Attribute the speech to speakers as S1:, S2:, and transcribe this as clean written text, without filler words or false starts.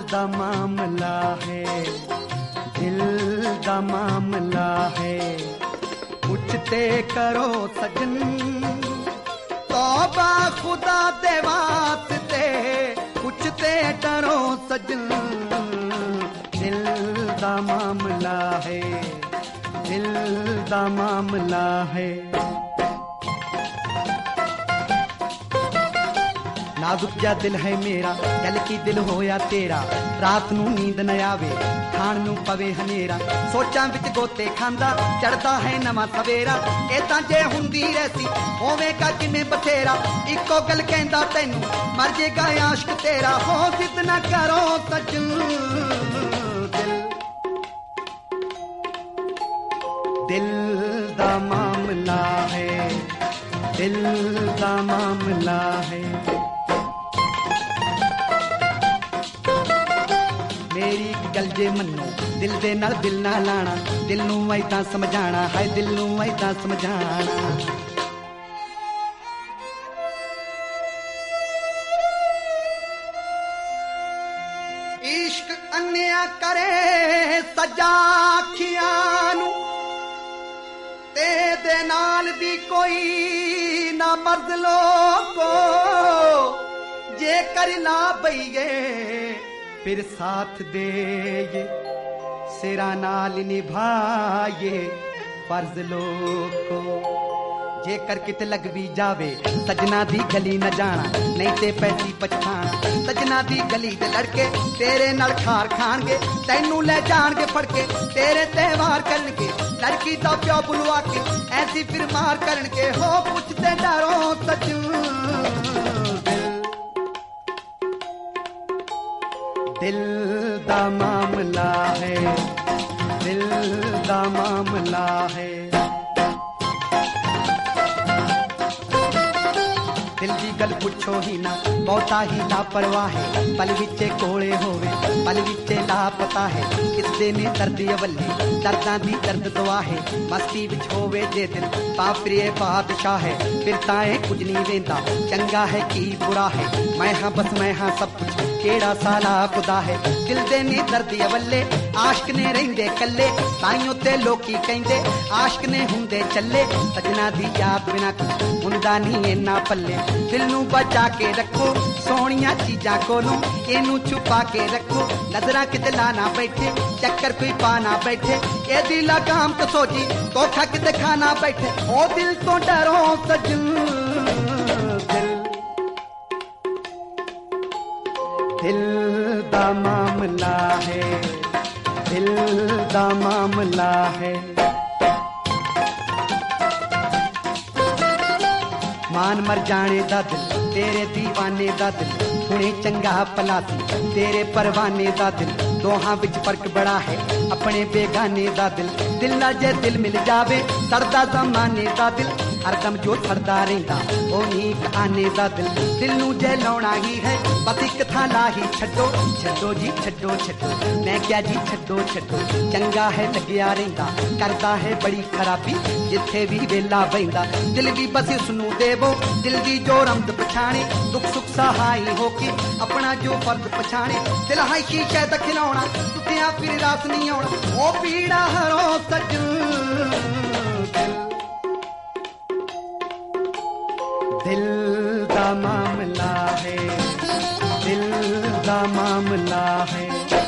S1: दा मामला है, दिल दा मामला है। पूछते करो सजन तौबा खुदा दे वास्ते, पूछते करो सजन दिल दा मामला है, दिल दा मामला है। नाजुक जा दिल है मेरा, कल की दिल होया तेरा। रात नू नींद न आवे, खाण नू पवे हनेरा। सोचां विच गोते खांदा, चढ़दा है नवां सवेरा। ए तां जे हुंदी रहसी होवेगा किवें बथेरा। इक्को गल कहंदा तैनू मर जेगा आशिक तेरा। हो जिद ना करो सजन दिल दा मामला है, दिल दा मामला है। मेरी गल जे मन्नो दिल दे नाल दिल ना लाना। दिल नू ऐदां समझाना है, दिल नू ऐदां समझाना। इश्क अन्या करे सजा अखियां नू, ते दे नाल दी कोई ना मर्द लोगो। जे कर ला बईए फिर साथ दे ये, सिरा नाल निभाए फर्ज लोगो। जेकर किते लग भी जावे सजना दी गली न जाना, नहीं ते पैसी पछाना। सजना दी गली दे लड़के तेरे नाल खार खाणगे, तैनू ले जाणगे फड़के, तेरे त्योहार करनगे। लड़की दा प्यो बुलवा के ऐसी फिर मार करनगे। हो पुछते डरो सजन दिल दा मामला है, दिल दा मामला है। दिल दी गल पुछो ही ना, बहुता ही लापरवाह है। पल विचे कोले होवे, पल विचे लापता है। किस दे ने दर्द अवली, दर्दां दी दर्द दुआ है। मस्ती विच होवे जे दिल पापरिए बादशाह है। फिर ताए कुछ नहीं वेंदा, चंगा है की बुरा है। मैं हाँ बस मैं हाँ सब कुछ, केड़ा साला खुदा है। दिल दे ने दर्द अवले, आशिक ने रहिंदे कल्ले। ताइयों ते लोकी कहिंदे आशिक ने हुंदे चले। सजना दी याद बिना कुछ हुंदा नहीं इन्ना पल्ले। दिल नू बचा के रखो सोहणियां चीजां कोलों, इनू छुपा के रखो। नजरां किते लाना बैठे, चक्कर कोई पाना बैठे। ए दी लगाम तो सोची धोखा किते खाना बैठे। ओ दिल तो डरो सजन दिल दा मामला है, दिल दा मामला है। मान मर जाने दा दिल तेरे दीवाने दा दिल। हुणे चंगा भला सी तेरे परवाने दा दिल। दोहां विच फर्क बड़ा है अपने बेगाने दा दिल। दिल ना जे दिल मिल जावे सड़दा जमाने दा दिल। हरदम जो सड़दा रहिंदा ओ नीक आने दा दिल। दिल नू जे लाउणा ही है बस इक थां ला ही छड्डो। छड्डो जी छड्डो छड्डो, मैं क्या जी छड्डो छड्डो। चंगा है लग्या रहिंदा करदा है बड़ी खराबी, जिथे भी वेला बहिंदा। दिल भी बस उसनू देवो, दिल दी जो रमद पछाणे। दुख सुख सहाई होके अपना जो फर्ज पछाणे। दिल है शीशे दा खिलौना, टुटिया फिर रास नहीं आउणा। ओ पीड़ा हरो सजन दिल दा मामला है, दिल दा मामला है।